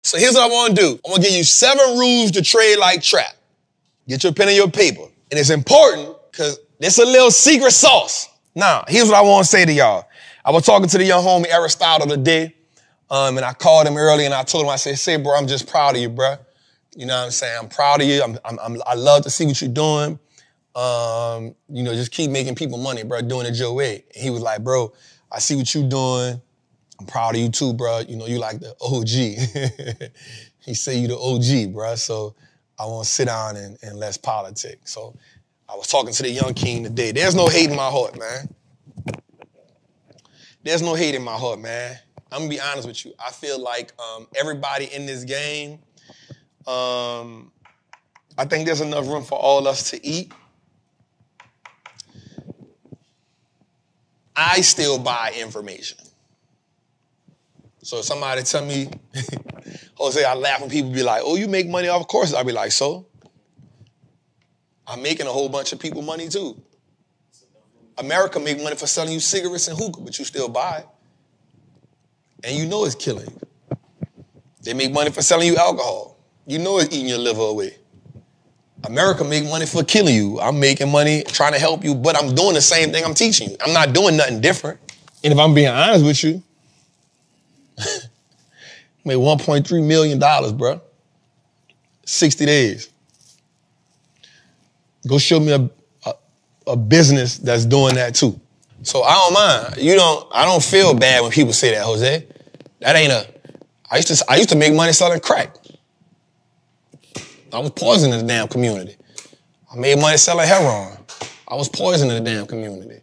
So here's what I want to do. I'm going to give you 7 rules to trade like Trap. Get your pen and your paper. And it's important because it's a little secret sauce. Now, here's what I want to say to y'all. I was talking to the young homie Aristotle today, and I called him early and I told him, I said, say, bro, I'm just proud of you, bro. You know what I'm saying? I'm proud of you. I love to see what you're doing. You know, just keep making people money, bro, doing it your way. And he was like, bro, I see what you're doing. I'm proud of you too, bro. You know, you like the OG. He said you the OG, bro. So I want to sit down and let's politic. So I was talking to the young king today. There's no hate in my heart, man. There's no hate in my heart, man. I'm going to be honest with you. I feel like everybody in this game, I think there's enough room for all of us to eat. I still buy information. So if somebody tell me, Jose, I laugh when people be like, oh, you make money off of courses. I'll be like, so? I'm making a whole bunch of people money too. America make money for selling you cigarettes and hookah, but you still buy it. And you know it's killing you. They make money for selling you alcohol. You know it's eating your liver away. America make money for killing you. I'm making money trying to help you, but I'm doing the same thing I'm teaching you. I'm not doing nothing different. And if I'm being honest with you, I made $1.3 million, bro. 60 days. Go show me a business that's doing that too. So I don't mind. I don't feel bad when people say that, Jose. That ain't I used to make money selling crack. I was poisoning the damn community. I made money selling heroin. I was poisoning the damn community.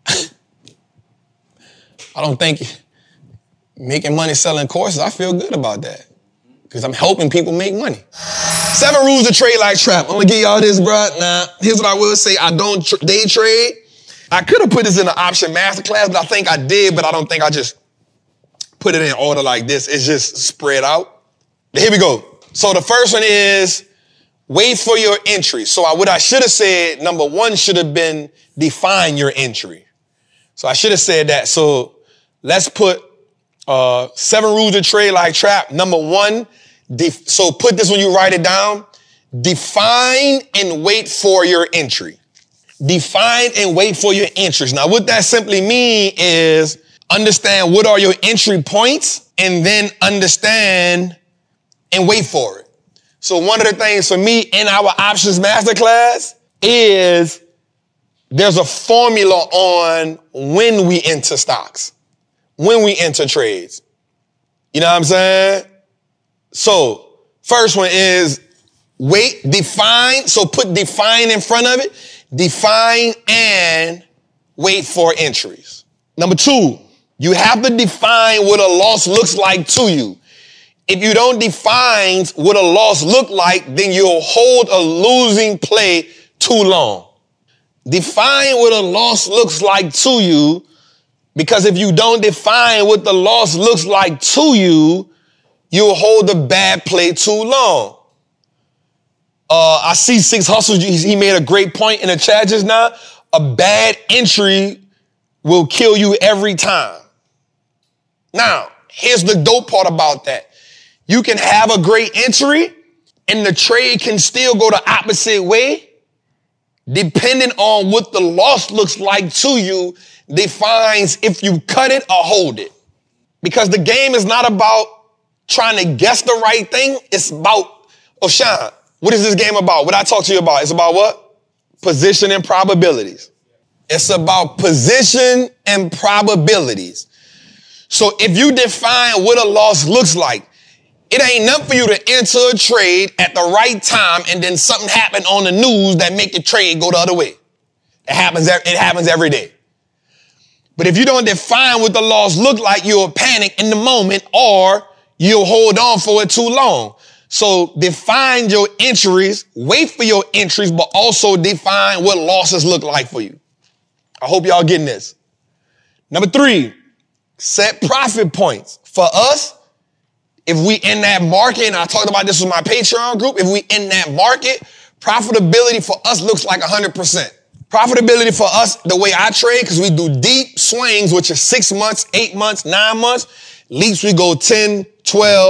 I don't think making money selling courses, I feel good about that. Because I'm helping people make money. 7 rules to trade like Trap. I'm going to give y'all this, bro. Now, here's what I will say. I don't day trade. I could have put this in the option masterclass, but I think I did, but I don't think I just put it in order like this. It's just spread out. Here we go. So the first one is wait for your entry. So what I should have said, number 1 should have been define your entry. So I should have said that. So let's put 7 rules to trade like Trap. Number 1, so put this when you write it down. Define and wait for your entry. Define and wait for your entries. Now, what that simply means is understand what are your entry points and then understand and wait for it. So one of the things for me in our options masterclass is there's a formula on when we enter stocks, when we enter trades. You know what I'm saying? So first one is define. So put define in front of it. Define and wait for entries. Number 2, you have to define what a loss looks like to you. If you don't define what a loss look like, then you'll hold a losing play too long. Define what a loss looks like to you, because if you don't define what the loss looks like to you, you'll hold a bad play too long. I see Six Hustles. He made a great point in the chat just now. A bad entry will kill you every time. Now, here's the dope part about that. You can have a great entry and the trade can still go the opposite way. Depending on what the loss looks like to you defines if you cut it or hold it. Because the game is not about trying to guess the right thing. It's about, Sean, what is this game about? What I talk to you about? It's about what? Position and probabilities. It's about position and probabilities. So if you define what a loss looks like, it ain't nothing for you to enter a trade at the right time and then something happen on the news that make the trade go the other way. It happens every day. But if you don't define what the loss look like, you'll panic in the moment or you'll hold on for it too long. So define your entries, wait for your entries, but also define what losses look like for you. I hope y'all getting this. Number 3, set profit points. For us, if we in that market, and I talked about this with my Patreon group, if we in that market, profitability for us looks like 100%. Profitability for us, the way I trade, because we do deep swings, which is 6 months, 8 months, 9 months. Leaps, we go 10, 12,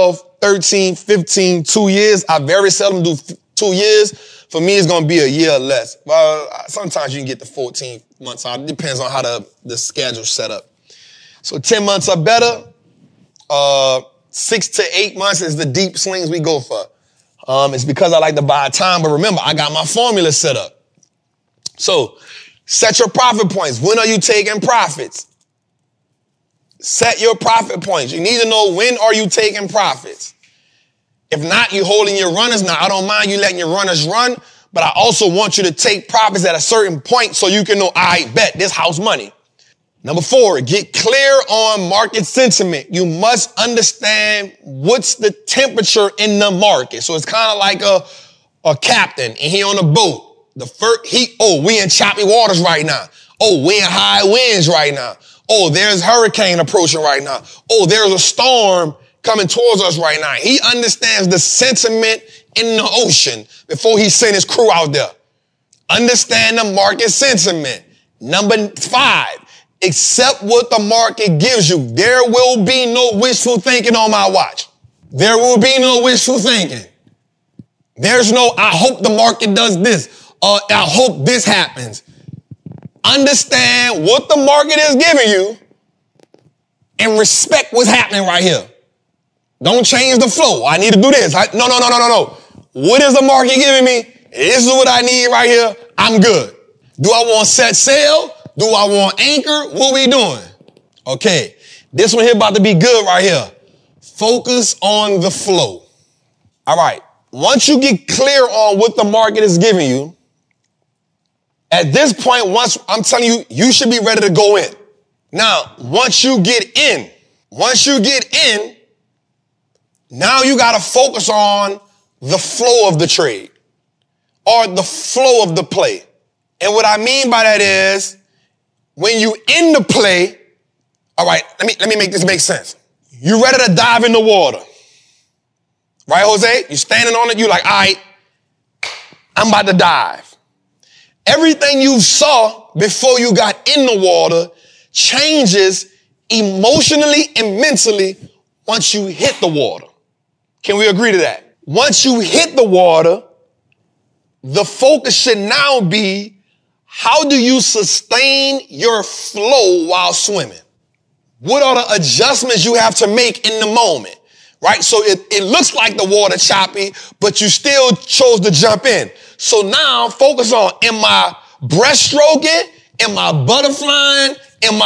13, 15, 2 years. I very seldom do 2 years. For me, it's going to be a year or less. Well, sometimes you can get to 14 months out. It depends on how the schedule's set up. So 10 months are better. 6 to 8 months is the deep swings we go for. It's because I like to buy time. But remember, I got my formula set up. So set your profit points. When are you taking profits? Set your profit points. You need to know when are you taking profits. If not, you're holding your runners. Now, I don't mind you letting your runners run, but I also want you to take profits at a certain point so you can know, I bet this house money. Number 4, get clear on market sentiment. You must understand what's the temperature in the market. So it's kind of like a captain and he on a boat. We in choppy waters right now. Oh, we in high winds right now. Oh, there's hurricane approaching right now. Oh, there's a storm coming towards us right now. He understands the sentiment in the ocean before he sent his crew out there. Understand the market sentiment. Number 5, accept what the market gives you. There will be no wishful thinking on my watch. There will be no wishful thinking. There's no, I hope the market does this, or I hope this happens. Understand what the market is giving you and respect what's happening right here. Don't change the flow. I need to do this. No. What is the market giving me? This is what I need right here. I'm good. Do I want set sail? Do I want anchor? What we doing? Okay. This one here about to be good right here. Focus on the flow. All right. Once you get clear on what the market is giving you, at this point, once I'm telling you, you should be ready to go in. Now, once you get in, now you got to focus on the flow of the trade or the flow of the play. And what I mean by that is when you in the play, all right, let me make this make sense. You ready to dive in the water. Right, Jose? You standing on it, you like, all right, I'm about to dive. Everything you saw before you got in the water changes emotionally and mentally once you hit the water. Can we agree to that? Once you hit the water, the focus should now be, how do you sustain your flow while swimming? What are the adjustments you have to make in the moment? Right? So it looks like the water choppy, but you still chose to jump in. So now focus on, am I breaststroking? Am I butterflying? Am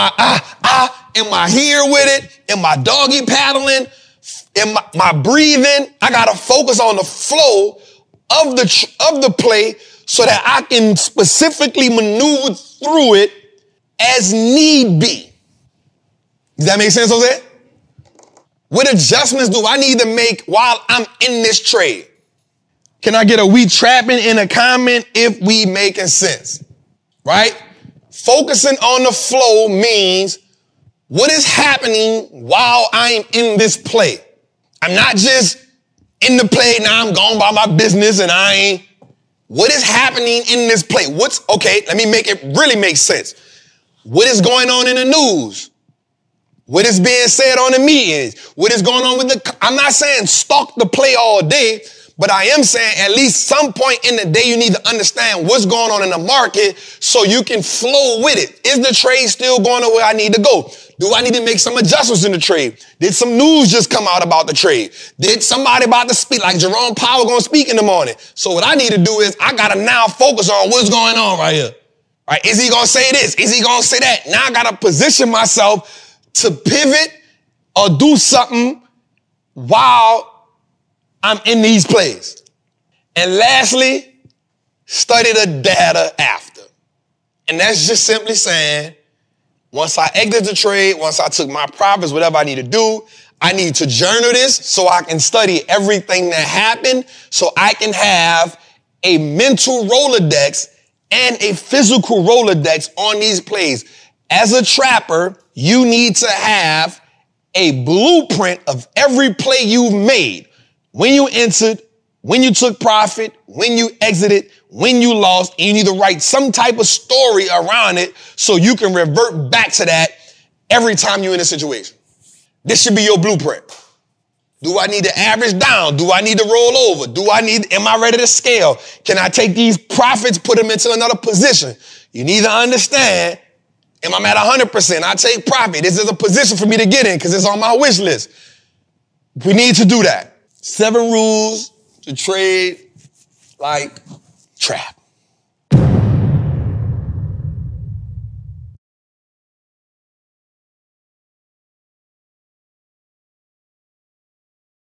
I here with it? Am I doggy paddling? Am I breathing? I got to focus on the flow of the play so that I can specifically maneuver through it as need be. Does that make sense, Jose? What adjustments do I need to make while I'm in this trade? Can I get a we trapping in a comment if we making sense? Right? Focusing on the flow means what is happening while I'm in this play. I'm not just in the play, now I'm going by my business and what is happening in this play? Let me make it really make sense. What is going on in the news? What is being said on the meetings? What is going on with I'm not saying stalk the play all day, but I am saying at least some point in the day you need to understand what's going on in the market so you can flow with it. Is the trade still going the way I need to go? Do I need to make some adjustments in the trade? Did some news just come out about the trade? Did somebody about to speak, like Jerome Powell going to speak in the morning? So what I need to do is I got to now focus on what's going on right here. Right? Is he going to say this? Is he going to say that? Now I got to position myself to pivot or do something while I'm in these plays. And lastly, study the data after. And that's just simply saying, once I exit the trade, once I took my profits, whatever I need to do, I need to journal this so I can study everything that happened so I can have a mental Rolodex and a physical Rolodex on these plays. As a trapper, you need to have a blueprint of every play you've made. When you entered, when you took profit, when you exited, when you lost, and you need to write some type of story around it so you can revert back to that every time you're in a situation. This should be your blueprint. Do I need to average down? Do I need to roll over? Am I ready to scale? Can I take these profits, put them into another position? You need to understand, am I at 100%? I take profit. This is a position for me to get in because it's on my wish list. We need to do that. 7 rules to trade like Trap.